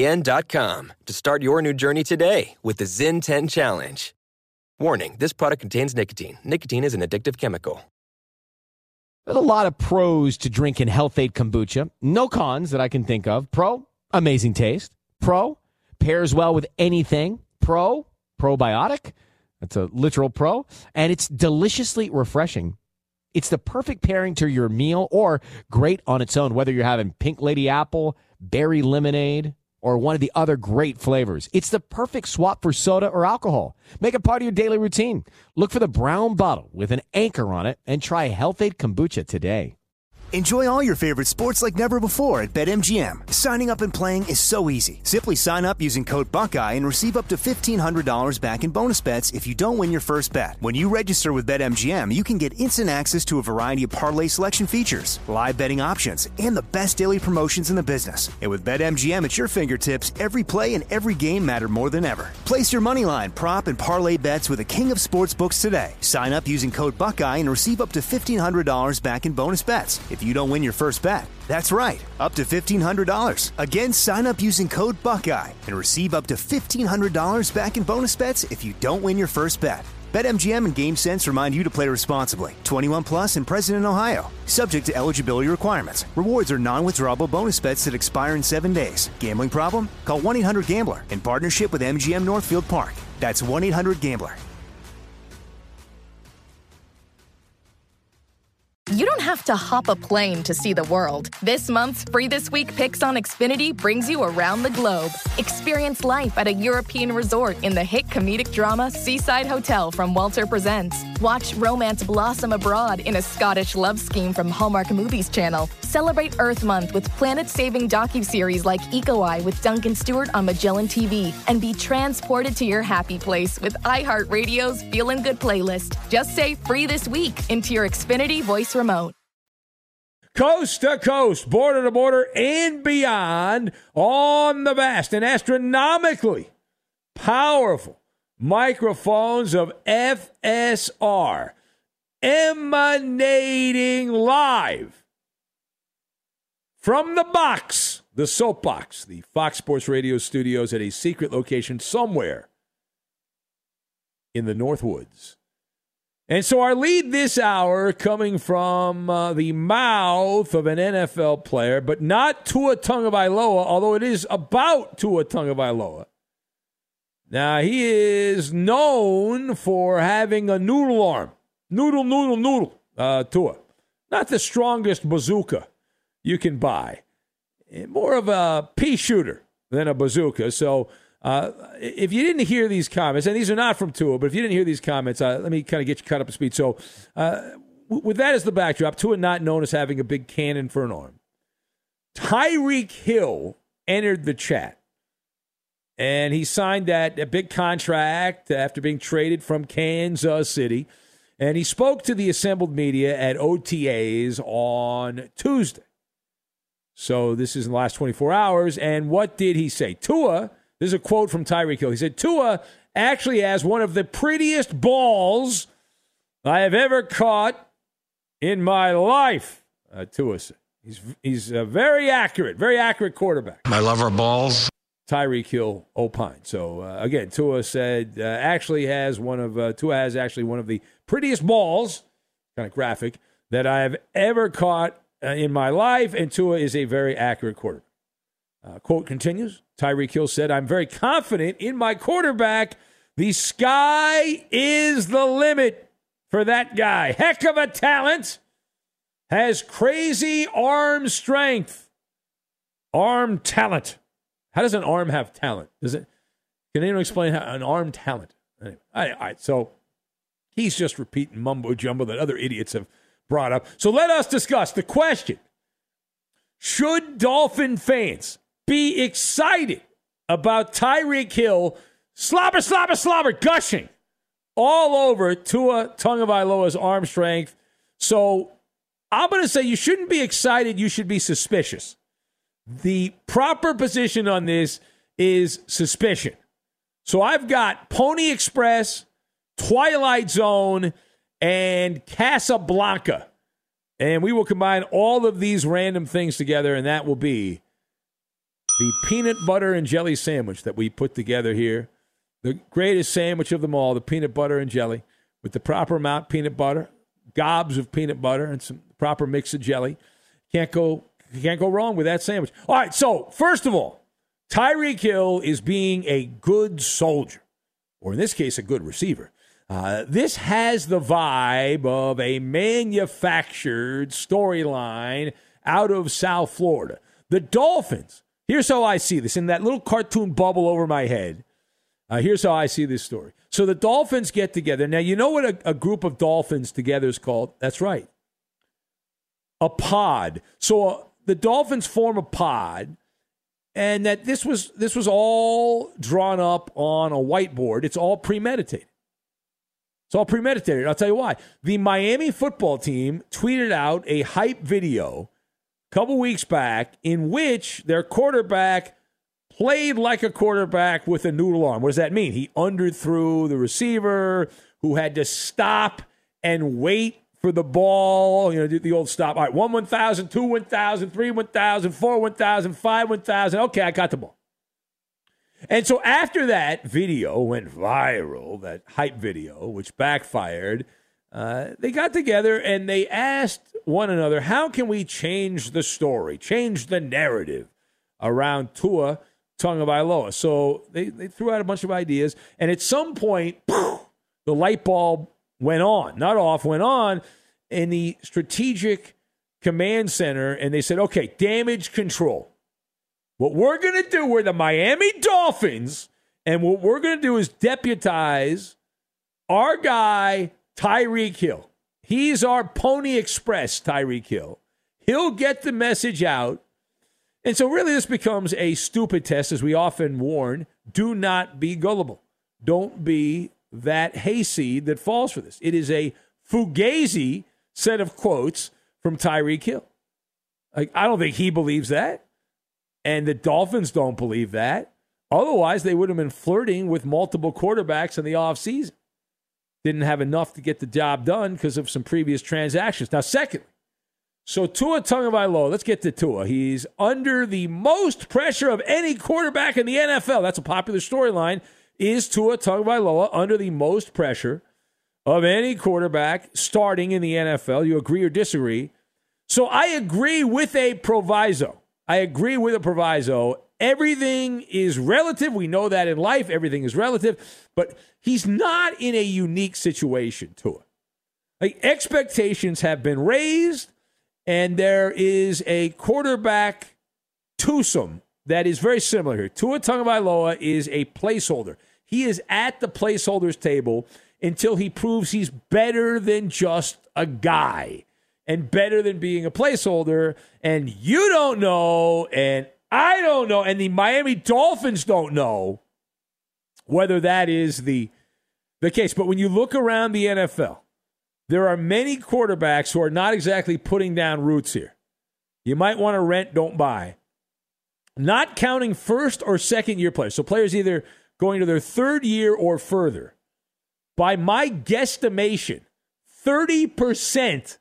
[SPEAKER 7] ZYN.com to start your new journey today with the Zyn 10 Challenge. Warning, this product contains nicotine. Nicotine is an addictive chemical.
[SPEAKER 8] There's a lot of pros to drinking Health-Ade Kombucha. No cons that I can think of. Pro, amazing taste. Pro, pairs well with anything. Pro, probiotic. That's a literal pro. And it's deliciously refreshing. It's the perfect pairing to your meal or great on its own, whether you're having pink lady apple, berry lemonade, or one of the other great flavors. It's the perfect swap for soda or alcohol. Make it part of your daily routine. Look for the brown bottle with an anchor on it and try Health-Ade Kombucha today.
[SPEAKER 5] Enjoy all your favorite sports like never before at BetMGM. Signing up and playing is so easy. Simply sign up using code Buckeye and receive up to $1,500 back in bonus bets if you don't win your first bet. When you register with BetMGM, you can get instant access to a variety of parlay selection features, live betting options, and the best daily promotions in the business. And with BetMGM at your fingertips, every play and every game matter more than ever. Place your moneyline, prop, and parlay bets with the king of sportsbooks today. Sign up using code Buckeye and receive up to $1,500 back in bonus bets if you don't win your first bet. That's right, up to $1,500. Again, sign up using code Buckeye and receive up to $1,500 back in bonus bets if you don't win your first bet. BetMGM and GameSense remind you to play responsibly. 21 plus and present in Ohio. Subject to eligibility requirements. Rewards are non-withdrawable bonus bets that expire in 7 days. Gambling problem? Call 1-800-GAMBLER in partnership with MGM Northfield Park. That's 1-800-GAMBLER.
[SPEAKER 9] You don't have to hop a plane to see the world. This month's Free This Week Picks on Xfinity brings you around the globe. Experience life at a European resort in the hit comedic drama Seaside Hotel from Walter Presents. Watch romance blossom abroad in a Scottish love scheme from Hallmark Movies Channel. Celebrate Earth Month with planet-saving docuseries like Eco Eye with Duncan Stewart on Magellan TV. And be transported to your happy place with iHeartRadio's Feelin' Good playlist. Just say Free This Week into your Xfinity voice remote.
[SPEAKER 4] Coast to coast, border to border, and beyond on the vast and astronomically powerful microphones of FSR emanating live from the box, the soapbox, the Fox Sports Radio studios at a secret location somewhere in the Northwoods. And so our lead this hour coming from the mouth of an NFL player, but not Tua Tagovailoa, although it is about Tua Tagovailoa. Now, he is known for having a noodle arm. Noodle, Tua. Not the strongest bazooka you can buy. More of a pea shooter than a bazooka. So if you didn't hear these comments, and these are not from Tua, but if you didn't hear these comments, let me kind of get you caught up to speed. So with that as the backdrop, Tua not known as having a big cannon for an arm. Tyreek Hill entered the chat. And he signed a big contract after being traded from Kansas City. And he spoke to the assembled media at OTAs on Tuesday. So this is in the last 24 hours. And what did he say? Tua, this is a quote from Tyreek Hill. He said, Tua actually has one of the prettiest balls I have ever caught in my life, Tua said. He's a very accurate quarterback.
[SPEAKER 12] I love our balls.
[SPEAKER 4] Tyreek Hill opined. So, again, Tua said Tua has actually one of the prettiest balls, kind of graphic, that I have ever caught in my life, and Tua is a very accurate quarterback. Quote continues, Tyreek Hill said, I'm very confident in my quarterback. The sky is the limit for that guy. Heck of a talent. Has crazy arm strength. Arm talent. How does an arm have talent? Can anyone explain how an arm talent? Anyway, all right, so he's just repeating mumbo jumbo that other idiots have brought up. So let us discuss the question. Should Dolphin fans be excited about Tyreek Hill slobber, gushing all over Tua Tagovailoa's arm strength? So I'm going to say you shouldn't be excited. You should be suspicious. The proper position on this is suspicion. So I've got Pony Express, Twilight Zone, and Casablanca. And we will combine all of these random things together, and that will be the peanut butter and jelly sandwich that we put together here. The greatest sandwich of them all, the peanut butter and jelly, with the proper amount of peanut butter, gobs of peanut butter, and some proper mix of jelly. You can't go wrong with that sandwich. All right, so first of all, Tyreek Hill is being a good soldier, or in this case, a good receiver. This has the vibe of a manufactured storyline out of South Florida. The Dolphins, here's how I see this. In that little cartoon bubble over my head, here's how I see this story. So the Dolphins get together. Now, you know what a group of Dolphins together is called? That's right. a pod. So the Dolphins form a pod, and that this was all drawn up on a whiteboard. It's all premeditated. It's all premeditated. I'll tell you why. The Miami football team tweeted out a hype video a couple weeks back in which their quarterback played like a quarterback with a noodle arm. What does that mean? He underthrew the receiver who had to stop and wait for the ball. You know, the old stop. All right, 1 1,000, 2 1,000, 3 1,000, 4 1,000, 5 1,000. Okay, I got the ball. And so after that video went viral, that hype video, which backfired, they got together and they asked one another, how can we change the story, change the narrative around Tua Tagovailoa? So they threw out a bunch of ideas, and at some point, the light bulb went on, not off, went on in the strategic command center, and they said, okay, damage control. What we're going to do, we're the Miami Dolphins, and what we're going to do is deputize our guy, Tyreek Hill. He's our Pony Express, Tyreek Hill. He'll get the message out. And so really this becomes a stupid test, as we often warn. Do not be gullible. Don't be that hayseed that falls for this. It is a fugazi set of quotes from Tyreek Hill. Like, I don't think he believes that. And the Dolphins don't believe that. Otherwise, they would have been flirting with multiple quarterbacks in the offseason. Didn't have enough to get the job done because of some previous transactions. Now, secondly, so Tua Tagovailoa, let's get to Tua. He's under the most pressure of any quarterback in the NFL. That's a popular storyline. Is Tua Tagovailoa under the most pressure of any quarterback starting in the NFL? You agree or disagree? So I agree with a proviso. Everything is relative. We know that in life, everything is relative. But he's not in a unique situation, Tua. Like, expectations have been raised, and there is a quarterback twosome that is very similar here. Tua Tagovailoa is a placeholder. He is at the placeholders table until he proves he's better than just a guy and better than being a placeholder. And you don't know, and I don't know, and the Miami Dolphins don't know whether that is the case. But when you look around the NFL, there are many quarterbacks who are not exactly putting down roots here. You might want to rent, don't buy. Not counting first or second year players. So players either going to their third year or further. By my guesstimation, 30%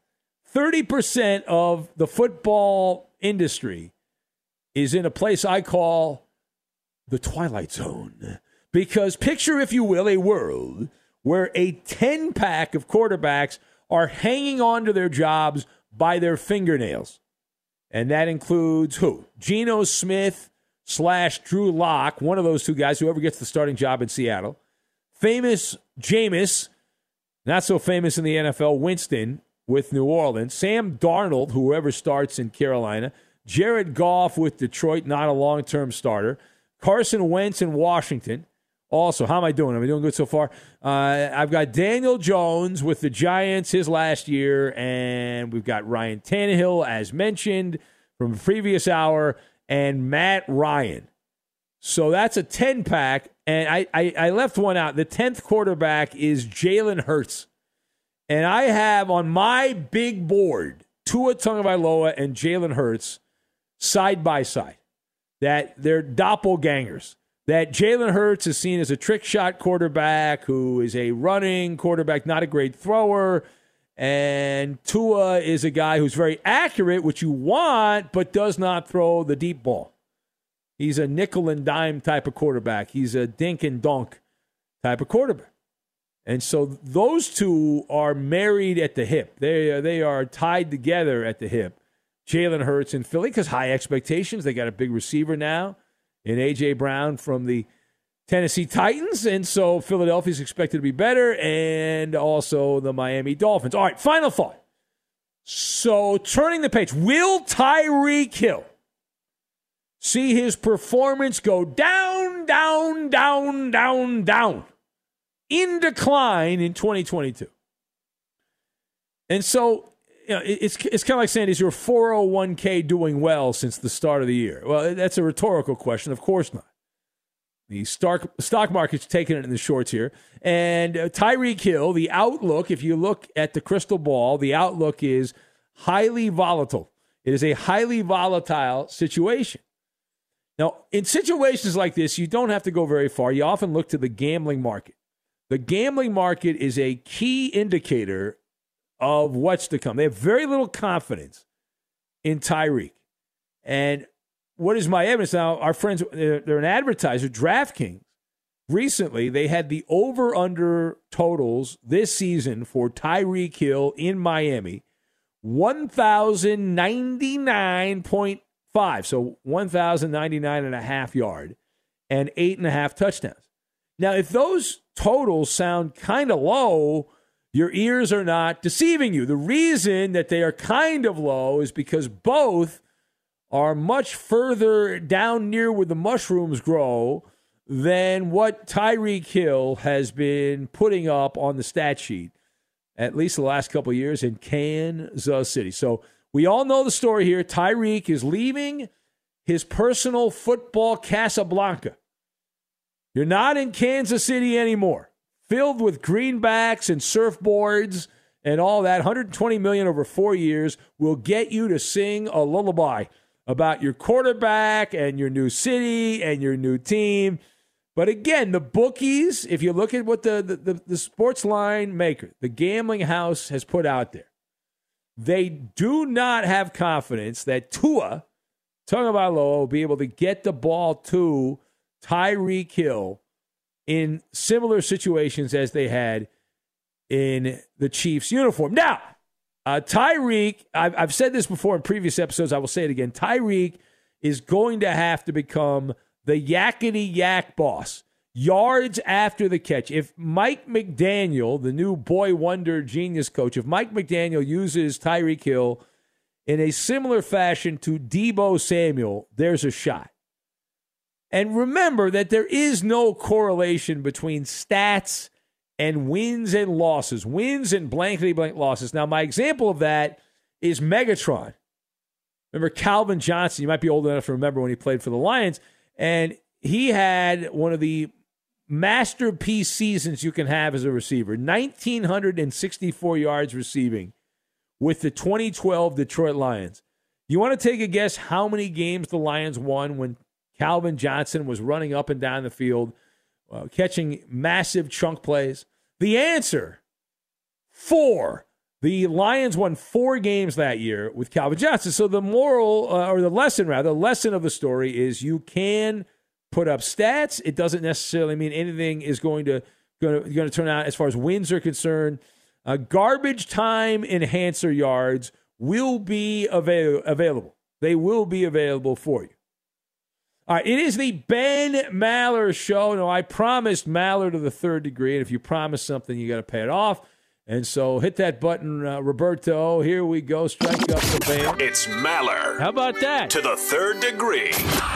[SPEAKER 4] of the football industry is in a place I call the Twilight Zone. Because picture, if you will, a world where a 10-pack of quarterbacks are hanging on to their jobs by their fingernails. And that includes who? Geno Smith / Drew Lock, one of those two guys, whoever gets the starting job in Seattle. Famous Jameis, not so famous in the NFL, Winston with New Orleans. Sam Darnold, whoever starts in Carolina. Jared Goff with Detroit, not a long-term starter. Carson Wentz in Washington. Also, how am I doing? Am I doing good so far? I've got Daniel Jones with the Giants his last year, and we've got Ryan Tannehill, as mentioned, from the previous hour, and Matt Ryan. So that's a 10-pack, and I left one out. The 10th quarterback is Jalen Hurts. And I have on my big board Tua Tagovailoa and Jalen Hurts side by side. That they're doppelgangers. That Jalen Hurts is seen as a trick shot quarterback who is a running quarterback, not a great thrower. And Tua is a guy who's very accurate, which you want, but does not throw the deep ball. He's a nickel and dime type of quarterback. He's a dink and dunk type of quarterback. And so those two are married at the hip. They are tied together at the hip. Jalen Hurts in Philly, because high expectations. They got a big receiver now in A.J. Brown from the Tennessee Titans. And so Philadelphia's expected to be better, and also the Miami Dolphins. All right, final thought. So turning the page, will Tyreek Hill see his performance go down, down, down, down, down, in decline in 2022? And so it's kind of like saying, is your 401k doing well since the start of the year? Well, that's a rhetorical question. Of course not. The stock market's taking it in the shorts here. And Tyreek Hill, the outlook, if you look at the crystal ball, the outlook is highly volatile. It is a highly volatile situation. Now, in situations like this, you don't have to go very far. You often look to the gambling market. The gambling market is a key indicator of what's to come. They have very little confidence in Tyreek. And what is my evidence? Now, our friends, they're an advertiser, DraftKings. Recently, they had the over-under totals this season for Tyreek Hill in Miami, 1,099.5, so 1,099.5 yard, and 8.5 touchdowns. Now, if those totals sound kind of low, your ears are not deceiving you. The reason that they are kind of low is because both are much further down near where the mushrooms grow than what Tyreek Hill has been putting up on the stat sheet, at least the last couple of years in Kansas City. So we all know the story here. Tyreek is leaving his personal football Casablanca. You're not in Kansas City anymore, filled with greenbacks and surfboards and all that. $120 million over 4 years will get you to sing a lullaby about your quarterback and your new city and your new team. But again, the bookies, if you look at what the sports line maker, the gambling house has put out there, they do not have confidence that Tua Tagovailoa will be able to get the ball to Tyreek Hill in similar situations as they had in the Chiefs uniform. Now, Tyreek, I've said this before in previous episodes, I will say it again, Tyreek is going to have to become the yakety yak boss. Yards after the catch. If Mike McDaniel, the new boy wonder genius coach, if Mike McDaniel uses Tyreek Hill in a similar fashion to Deebo Samuel, there's a shot. And remember that there is no correlation between stats and wins and losses, wins and blankety blank losses. Now, my example of that is Megatron. Remember Calvin Johnson? You might be old enough to remember when he played for the Lions. And he had one of the masterpiece seasons you can have as a receiver, 1,964 yards receiving with the 2012 Detroit Lions. You want to take a guess how many games the Lions won when Calvin Johnson was running up and down the field, catching massive chunk plays? The answer, 4. The Lions won 4 games that year with Calvin Johnson. So the moral, or the lesson of the story is you can put up stats. It doesn't necessarily mean anything is going to turn out as far as wins are concerned. Garbage time enhancer yards will be available. They will be available for you. All right, it is the Ben Maller Show. No, I promised Maller to the third degree, and if you promise something, you got to pay it off. And so hit that button, Roberto. Here we go. Strike up the band.
[SPEAKER 6] It's Maller.
[SPEAKER 4] How about that?
[SPEAKER 6] To the third degree.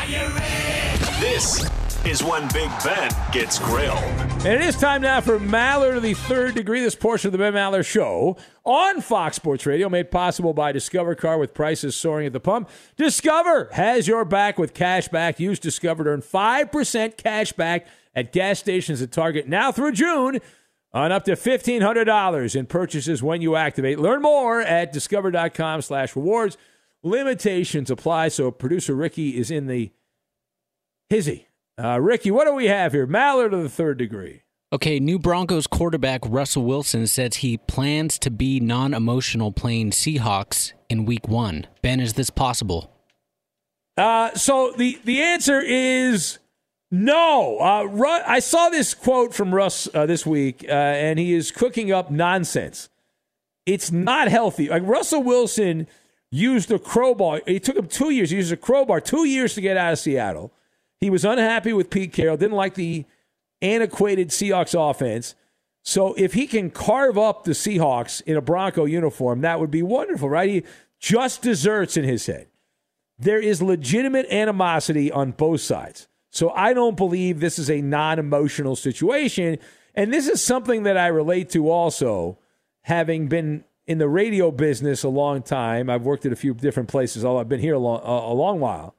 [SPEAKER 6] This is when Big Ben gets grilled.
[SPEAKER 4] And it is time now for Maller to the third degree. This portion of the Ben Maller Show on Fox Sports Radio, made possible by Discover Car with prices soaring at the pump. Discover has your back with cash back. Use Discover to earn 5% cash back at gas stations at Target now through June on up to $1,500 in purchases when you activate. Learn more at discover.com/rewards. Limitations apply, so producer Ricky is in the hizzy. Ricky, what do we have here? Maller to the third degree.
[SPEAKER 12] Okay, new Broncos quarterback Russell Wilson says he plans to be non-emotional playing Seahawks in Week 1. Ben, is this possible?
[SPEAKER 4] So the answer is no. I saw this quote from Russ this week, and he is cooking up nonsense. It's not healthy. Like Russell Wilson used a crowbar. It took him 2 years. He used a crowbar 2 years to get out of Seattle. He was unhappy with Pete Carroll, didn't like the antiquated Seahawks offense. So if he can carve up the Seahawks in a Bronco uniform, that would be wonderful, right? He just desserts in his head. There is legitimate animosity on both sides. So I don't believe this is a non-emotional situation. And this is something that I relate to also, having been in the radio business a long time. I've worked at a few different places. I've been here a long while.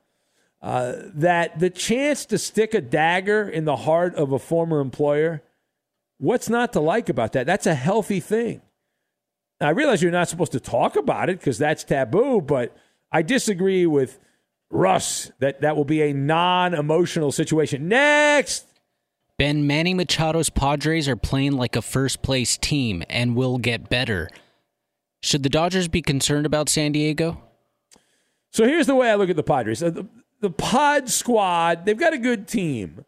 [SPEAKER 4] That the chance to stick a dagger in the heart of a former employer, what's not to like about that? That's a healthy thing. Now, I realize you're not supposed to talk about it because that's taboo, but I disagree with Russ that will be a non-emotional situation. Next!
[SPEAKER 12] Ben, Manny Machado's Padres are playing like a first-place team and will get better. Should the Dodgers be concerned about San Diego?
[SPEAKER 4] So here's the way I look at the Padres. The Pod squad, they've got a good team,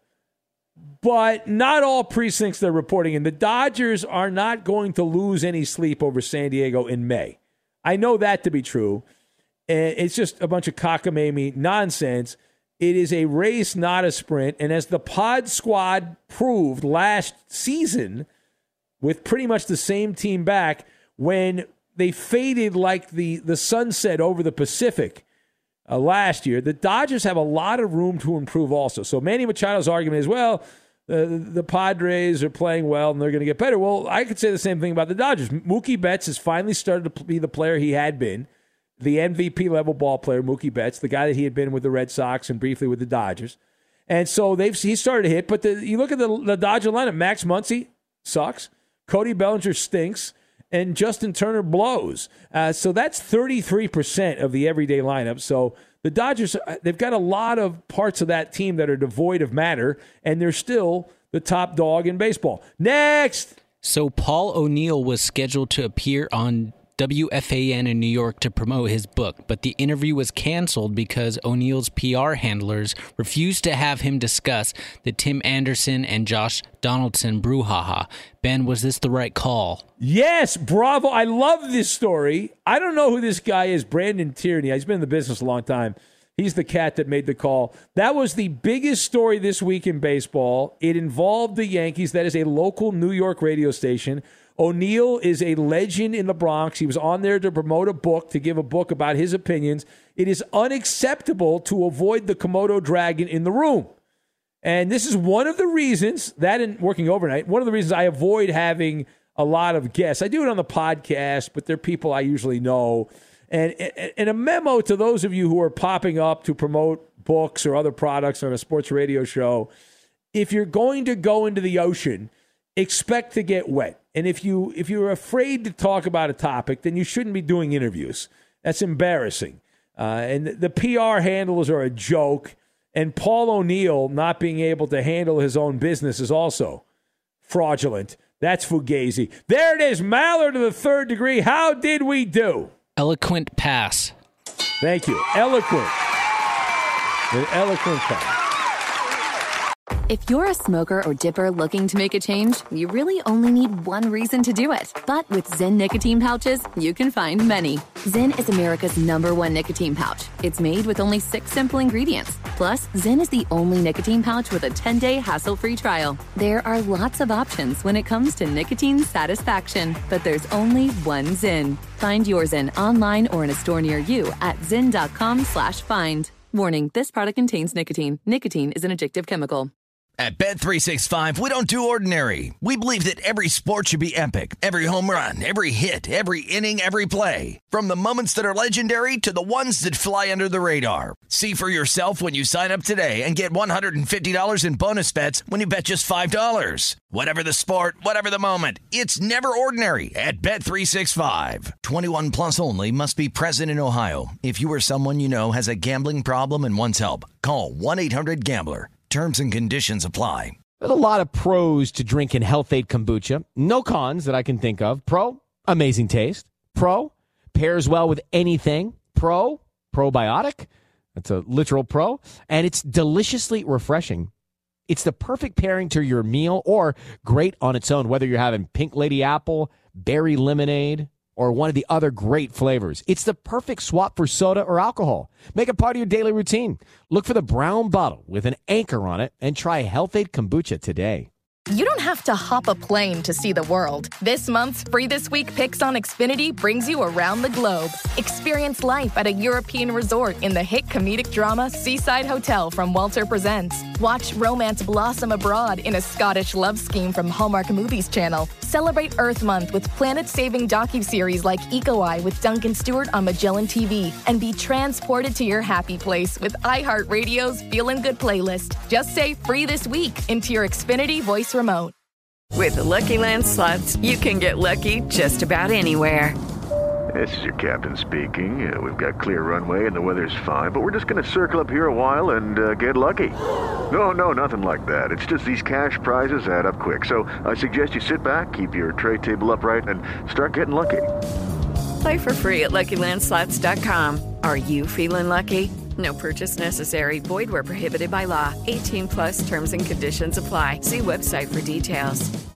[SPEAKER 4] but not all precincts they're reporting in. The Dodgers are not going to lose any sleep over San Diego in May. I know that to be true. And it's just a bunch of cockamamie nonsense. It is a race, not a sprint. And as the Pod squad proved last season, with pretty much the same team back, when they faded like the sunset over the Pacific last year, the Dodgers have a lot of room to improve also. So Manny Machado's argument is, well, the Padres are playing well and they're going to get better. Well, I could say the same thing about the Dodgers. Mookie Betts has finally started to be the player he had been. The MVP-level ball player, Mookie Betts, the guy that he had been with the Red Sox and briefly with the Dodgers. And so he started to hit. But you look at the Dodger lineup, Max Muncy sucks. Cody Bellinger stinks. And Justin Turner blows. So that's 33% of the everyday lineup. So the Dodgers, they've got a lot of parts of that team that are devoid of matter, and they're still the top dog in baseball. Next!
[SPEAKER 12] So Paul O'Neill was scheduled to appear on WFAN in New York to promote his book, but the interview was canceled because O'Neill's PR handlers refused to have him discuss the Tim Anderson and Josh Donaldson brouhaha. Ben, was this the right call?
[SPEAKER 4] Yes, bravo. I love this story. I don't know who this guy is, Brandon Tierney. He's been in the business a long time. He's the cat that made the call. That was the biggest story this week in baseball. It involved the Yankees. That is a local New York radio station. O'Neill is a legend in the Bronx. He was on there to promote a book, to give a book about his opinions. It is unacceptable to avoid the Komodo dragon in the room. And this is one of the reasons, that and working overnight, one of the reasons I avoid having a lot of guests. I do it on the podcast, but they're people I usually know. And a memo to those of you who are popping up to promote books or other products on a sports radio show, if you're going to go into the ocean, expect to get wet. And if you're afraid to talk about a topic, then you shouldn't be doing interviews. That's embarrassing. And the PR handlers are a joke. And Paul O'Neill not being able to handle his own business is also fraudulent. That's Fugazi. There it is, Maller to the third degree. How did we do?
[SPEAKER 12] Eloquent pass.
[SPEAKER 4] Thank you. Eloquent. An eloquent pass.
[SPEAKER 1] If you're a smoker or dipper looking to make a change, you really only need one reason to do it. But with Zyn nicotine pouches, you can find many. Zyn is America's #1 nicotine pouch. It's made with only 6 simple ingredients. Plus, Zyn is the only nicotine pouch with a 10-day hassle-free trial. There are lots of options when it comes to nicotine satisfaction, but there's only one Zyn. Find your Zyn online or in a store near you at zyn.com/find. Warning, this product contains nicotine. Nicotine is an addictive chemical.
[SPEAKER 2] At Bet365, we don't do ordinary. We believe that every sport should be epic. Every home run, every hit, every inning, every play. From the moments that are legendary to the ones that fly under the radar. See for yourself when you sign up today and get $150 in bonus bets when you bet just $5. Whatever the sport, whatever the moment, it's never ordinary at Bet365. 21 plus only. Must be present in Ohio. If you or someone you know has a gambling problem and wants help, call 1-800-GAMBLER. Terms and conditions apply.
[SPEAKER 8] There's a lot of pros to drinking Health-Ade kombucha. No cons that I can think of. Pro, amazing taste. Pro, pairs well with anything. Pro, probiotic. That's a literal pro. And it's deliciously refreshing. It's the perfect pairing to your meal or great on its own, whether you're having pink lady apple, berry lemonade, or one of the other great flavors. It's the perfect swap for soda or alcohol. Make it part of your daily routine. Look for the brown bottle with an anchor on it and try Health-Ade kombucha today.
[SPEAKER 9] You don't have to hop a plane to see the world. This month's Free This Week Picks on Xfinity brings you around the globe. Experience life at a European resort in the hit comedic drama Seaside Hotel from Walter Presents. Watch romance blossom abroad in a Scottish love scheme from Hallmark Movies Channel. Celebrate Earth Month with planet-saving docuseries like Eco Eye with Duncan Stewart on Magellan TV. And be transported to your happy place with iHeartRadio's Feelin' Good playlist. Just say Free This Week into your Xfinity voice remote.
[SPEAKER 13] With the Lucky Land Slots, you can get lucky just about anywhere.
[SPEAKER 14] This is your captain speaking. We've got clear runway and the weather's fine, but we're just going to circle up here a while and get lucky. No, nothing like that. It's just these cash prizes add up quick. So I suggest you sit back, keep your tray table upright, and start getting lucky.
[SPEAKER 13] Play for free at LuckyLandSlots.com. Are you feeling lucky? No purchase necessary. Void where prohibited by law. 18+ terms and conditions apply. See website for details.